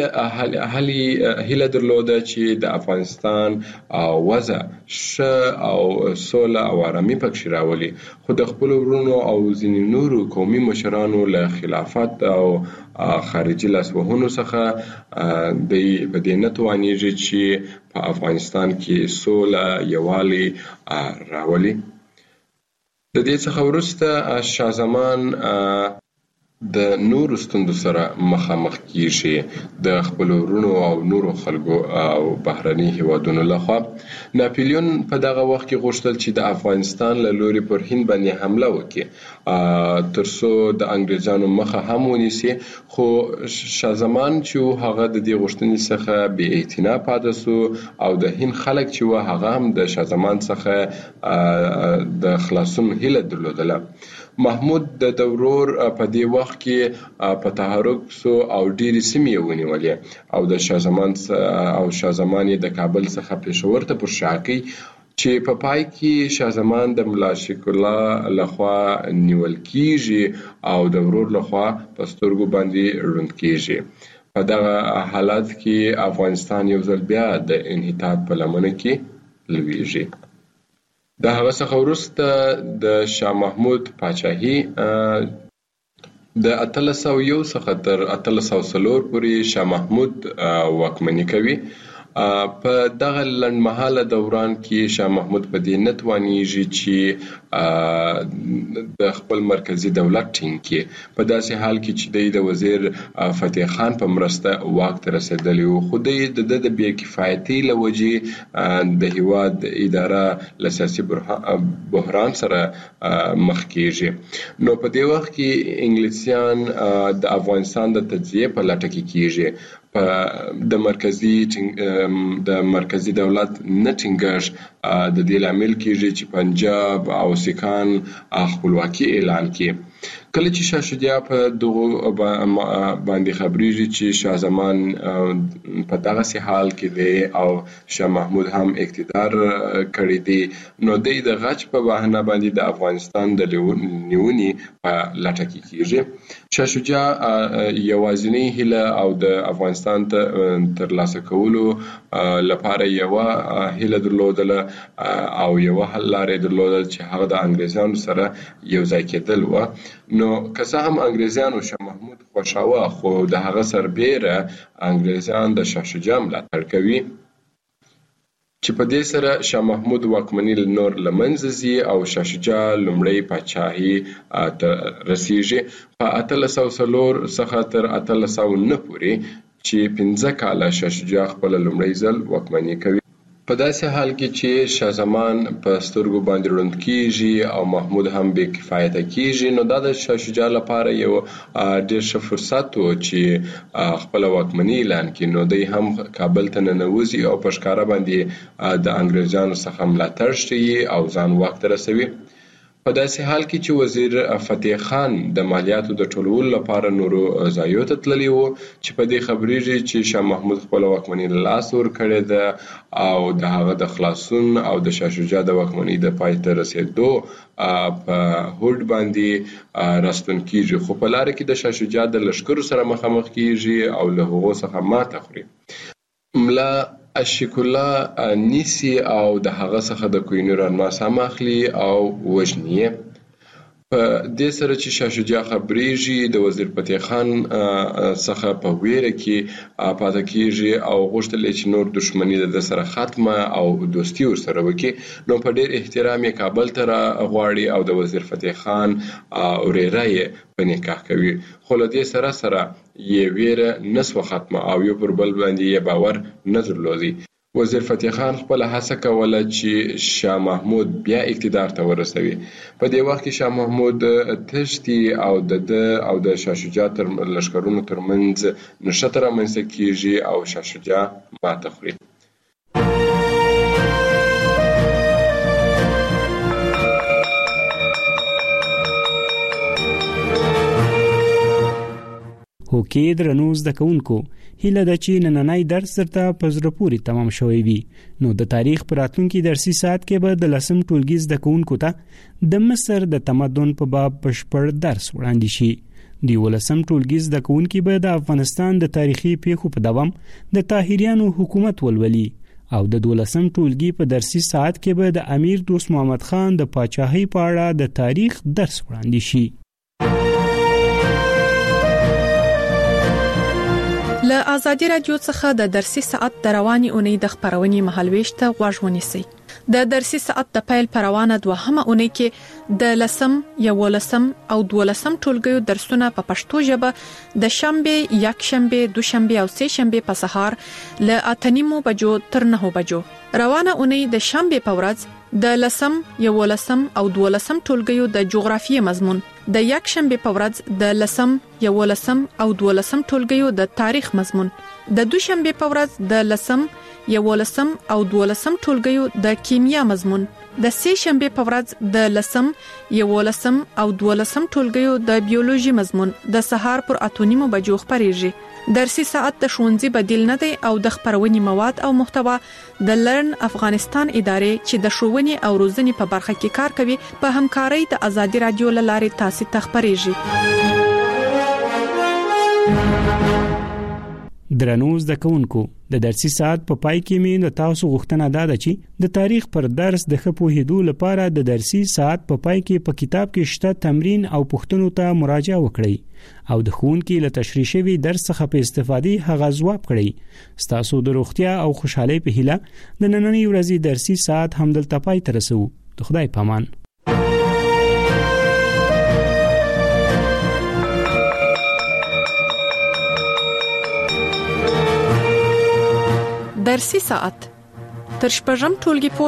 هیله درلوده چې د افغانستان وضع ښه او سوله او آرامي پکې راولي خو د خپلو وروڼو او ځینې نورو قومي مشرانو له خلافت او خارجي لاسوهنو څخه دی په دې نه توانیږي چې په افغانستان کې سوله یووالی راولي. د دې څخه وروسته شاه زمان د نورو ستونزو سره مخامخ کیږي د خپلو وروڼو او نورو خلکو او بهرني هیوادونو لخوا. ناپلیون په دغه وخت کې غوښتل چې د افغانستان له لوري پر هند باندې حمله وکړي ترڅو د انګریزانو مخه هم ونیسي خو شاه زمان چې هغه د دې غوښتنې څخه بې اعتنا پاتې سو او د هند خلک چې هغه هم د شاه زمان څخه د خلاصون هیله درلودله. محمود د ورور په دې وخت کې په تحرک سو او ډېرې سیمې ونیولې او د شاه زمان د کابل څخه پېښور ته پر شا کړ چې په پای کې شاه زمان د ملا شیخ الله لخوا نیول کیږي او د ورور لخوا په سترګو باندې ړوند کیږي. په دغه حالت کې افغانستان یو ځل بیا د انحطاط په لمنه کې لویږي. د هغه څخه وروسته د شاه محمود پاچاهي د 1301 څخه تر 1304 پورې شاه محمود واکمني کوي. په دغه لنډمهاله دوران کې شاه محمود په دې نتوانیږي چې د خپل مرکزی دولت ټینګ کړي، په داسې حال کې چې د وزیر فتح خان په مرسته واک ته رسیدلی و، خو د بې کفایتۍ له وجې د هیواد اداره له سیاسي بحران سره مخ کیږي. نو په دې وخت کې انګلیسیان د افغانستان د تجزیه په لټه کې کیږي. د مرکزی دولت نه ټینګښت د دې لامل کیږي چې پنجاب او سیکان خپلواکي اعلان کړي. کله چې شاه شجاع په دغه باندې خبرېږي چې شاه زمان په دغه حال کې دی او شاه محمود هم اقتدار کړی دی، نو د غچ په بهانه باندې د افغانستان د نیونې په لټه کې کیږي. شاه شجاع یوازینی هیله او د افغانستان ته ترلاسه کولو لپاره یو هیله درلودله او یو حل لارې درلودل چې هغه د انګریزانو سره یو ځای کېدل و. نو که څه هم انګریزانو شاه محمود خوښاوه، خو د هغه سربیره انګریزان د شاه شجاع ملاتړ کوي چې په دې سره شاه محمود واکمني نور له منځه ځي او شاه شجاع لومړی پاچاهي ته رسیږي. په 1304 څخه تر 1309 پورې چې 15 کاله شاه شجاع خپل لومړی ځل واکمني کوي. په داسې حال کې چې شاه زمان په سترګو باندې ړوند کیږي او محمود هم بې کفایته کیږي، نو دا د شاه شجاع لپاره یو ډېر ښه فرصت و چې خپل واکمني اعلان کړي. نو دی هم کابل ته ننوځي او په ښکاره باندې د انګریزانو څخه ملاتړ شي او ځان واک ته رسوي. په داسې حال کې چې وزیر فتح خان د مالیاتو د ټولولو لپاره نورو ځایونو ته تللی و، چې په دې خبرېږي چې شاه محمود خپل واکمني له لاسه ورکړې ده او د هغه د خلاصون او د شاه شجاع د واکمنۍ د پای ته رسېدو په هوډ باندې راستون کیږي. خو په لاره کې د شاه شجاع د لښکرو سره مخامخ کیږي او له هغو څخه ماته خوري. ملا اشیک الله نیسی او د هغه څخه د کوهینور الماس هم اخلي او وژني. په دې سره چې شاه شجاع خبرېږي د وزیر فتح خان څخه په ویره کې پاتې کیږي او غوښتل چې نور دښمني د سره ختمه او دوستي ورسره وکړي. نو په ډېر احترام یې کابل ته غواړي او د وزیر فتح خان وريره یې په نکاح کوي. خو له دې سره یې ویره نسوه ختمه او یو پر بل باندې یې باور نه درلودی. وزیر فتح خان خپل هڅه کوله چې شاه محمود بیا اقتدار ته ورسوي. په دې وخت کې شاه محمود تښتي او د شاه شجاع تر لښکرونو ترمنځ نښته رامنځته کیږي او شاه شجاع ماته خوري. هوکې درنو زده کوونکو، هیله ده چې نننۍ درس درته په زړه پورې تمام شوی وي. نو د تاریخ په راتلونکي درسي ساعت کې به د 10 ټولګي زده کوونکو ته د مصر د تمدن په باب بشپړ درس وړاندې شي. د 11 ټولګي زده کوونکي به د افغانستان د تاریخي پیښو په دوام د طاهریانو حکومت ولولي او د 12 ټولګي په درسي ساعت کې به د امیر دوست محمد خان د پاچاهۍ په اړه د تاریخ درس وړاندې شي. له آزادي رادیو څخه د درسي ساعت د رواني اونۍ د خبرونې مهالويش ته غوږ ونیسئ. د درسي ساعت د پیل پروانه دوهمه اونۍ کې د 10 11 او 12 ټولګیو درسونه په پښتو ژبه د شنبه، یکشنبه، دوشنبه او سه شنبه په سهار له 8:30 بجو تر 9 بجو. روانه اونۍ د شنبه په ورځ د 10 11 او 12 ټولګیو د جغرافیې مضمون، د یکشنبه په ورځ د 10 11 او 12 ټولګیو د تاریخ مضمون، د دوشنبه په ورځ د 10 11 او 12 ټولګیو د کیمیا مضمون، د سه شنبه په ورځ د 10 11 او 12 ټولګیو د بیولوژي مضمون د سهار پر 8:30 بجو خبريږي. درسي ساعت د ښوونځي بدیل نه دی او د خبرونې مواد او محتوا د لرن افغانستان ادارې چې د ښوونې او روزنې په برخه کې کار کوي په همکارۍ د آزادي رادیو لارې تاسو ته خبريږي. درنو زده کوونکو د درسي ساعت په پای کې مې د تاسو غوښتنه ده چې د تاریخ پر درس د ښه پوهېدو لپاره د درسي ساعت په پای کې په کتاب کې شته تمرین او پوښتنو ته مراجعه وکړئ او د ښوونکي له تشریح شوي درس څخه په استفادې هغه ځواب کړئ ستاسو د روغتیا او خوشحالۍ په هیله د نننۍ ورځې درسي ساعت همدلته پای ته رسوو د خدای په امان. درسي ساعت تر شپږم ټولګي